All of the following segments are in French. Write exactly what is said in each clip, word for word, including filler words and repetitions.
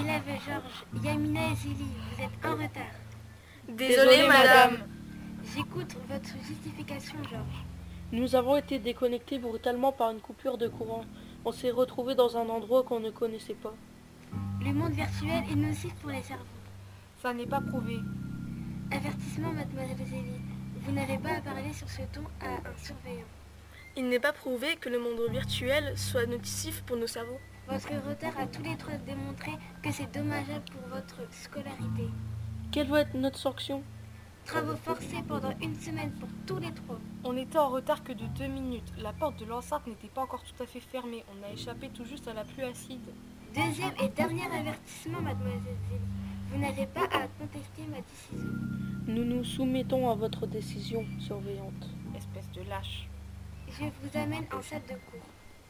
élèves Georges, Yamina et Zélie, vous êtes en retard. Désolée, madame. J'écoute votre justification, Georges. Nous avons été déconnectés brutalement par une coupure de courant. On s'est retrouvés dans un endroit qu'on ne connaissait pas. Le monde virtuel est nocif pour les cerveaux. Ça n'est pas prouvé. Avertissement, mademoiselle Zélie. Vous n'avez pas à parler sur ce ton à un surveillant. Il n'est pas prouvé que le monde virtuel soit nocif pour nos cerveaux. Votre retard a tous les trois démontré que c'est dommageable pour votre scolarité. Quelle va être notre sanction? Travaux forcés pendant une semaine pour tous les trois. On était en retard que de deux minutes. La porte de l'enceinte n'était pas encore tout à fait fermée. On a échappé tout juste à la pluie acide. Deuxième et dernier avertissement, mademoiselle Zélie. Vous n'avez pas à contester ma décision. Nous nous soumettons à votre décision, surveillante. Espèce de lâche. Je vous amène en salle de cours.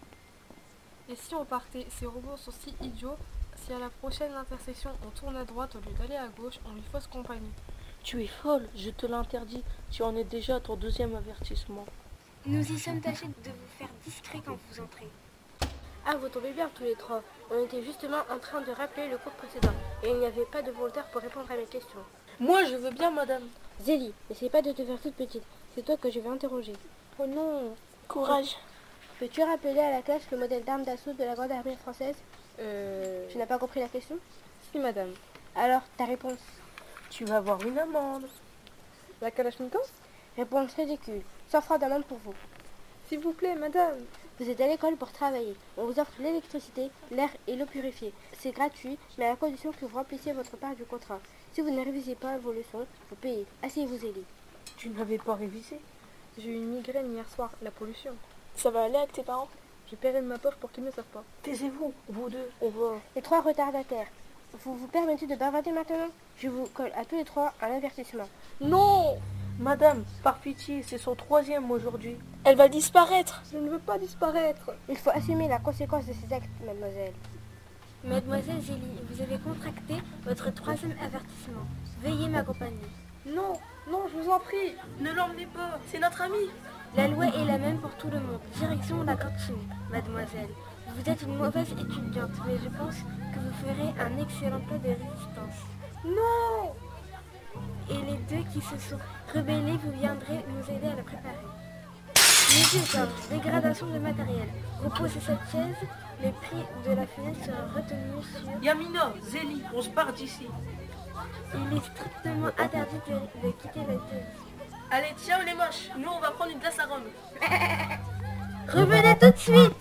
Et si on partait? Ces robots sont si idiots. Si à la prochaine intersection on tourne à droite au lieu d'aller à gauche, on lui fausse compagnie. Tu es folle, je te l'interdis. Tu en es déjà à ton deuxième avertissement. Nous y sommes tâchés de vous faire discret quand vous entrez. Ah, vous tombez bien tous les trois. On était justement en train de rappeler le cours précédent. Et il n'y avait pas de volontaire pour répondre à mes questions. Moi, je veux bien, madame. Zélie, n'essaie pas de te faire toute petite. C'est toi que je vais interroger. Oh non. Courage. Peux-tu rappeler à la classe le modèle d'arme d'assaut de la Grande Armée française? Euh... Tu n'as pas compris la question? Si, madame. Alors, ta réponse? Tu vas avoir une amende. La Kalachnikov? Réponse ridicule. cent francs d'amende pour vous. S'il vous plaît, madame. Vous êtes à l'école pour travailler. On vous offre l'électricité, l'air et l'eau purifiée. C'est gratuit, mais à la condition que vous remplissiez votre part du contrat. Si vous ne révisez pas vos leçons, vous payez. Asseyez-vous, Zélie. Tu n'avais pas révisé? J'ai eu une migraine hier soir, la pollution. Ça va aller avec tes parents? J'ai paieré de ma poche pour qu'ils ne savent pas. Taisez-vous, vous deux, on va... Les trois retardataires. Vous vous permettez de bavarder maintenant? Je vous colle à tous les trois un avertissement. Non! Madame, par pitié, c'est son troisième aujourd'hui. Elle va disparaître. Je ne veux pas disparaître. Il faut assumer la conséquence de ces actes, mademoiselle. Mademoiselle Zélie, vous avez contracté votre troisième avertissement. Veuillez m'accompagner. Non, non, je vous en prie. Ne l'emmenez pas, c'est notre ami. La loi est la même pour tout le monde. Direction la cantine, mademoiselle. Vous êtes une mauvaise étudiante, mais je pense que vous ferez un excellent plat de résistance. Non! Et les deux qui se sont rebellés, vous viendrez nous aider à la préparer. Monsieur Georges, dégradation de matériel. Reposez cette chaise, le prix de la fenêtre sera retenu sur... Yamina, Zélie, on se part d'ici. Il est strictement interdit de, de quitter le télévision. Allez, ciao les moches, nous on va prendre une glace à Rome. Revenez tout de suite!